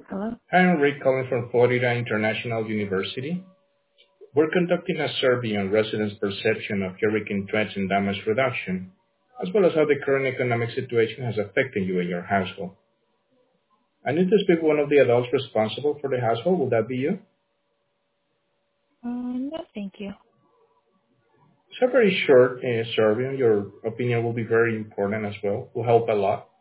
Hello? Hi, I'm Rick calling from Florida International University. We're conducting a survey on residents' perception of hurricane threats and damage reduction, as well as how the current economic situation has affected you and your household. I need to speak with one of the adults responsible for the household. Will that be you? No, thank you. It's a very short survey, and your opinion will be very important as well. Will help a lot.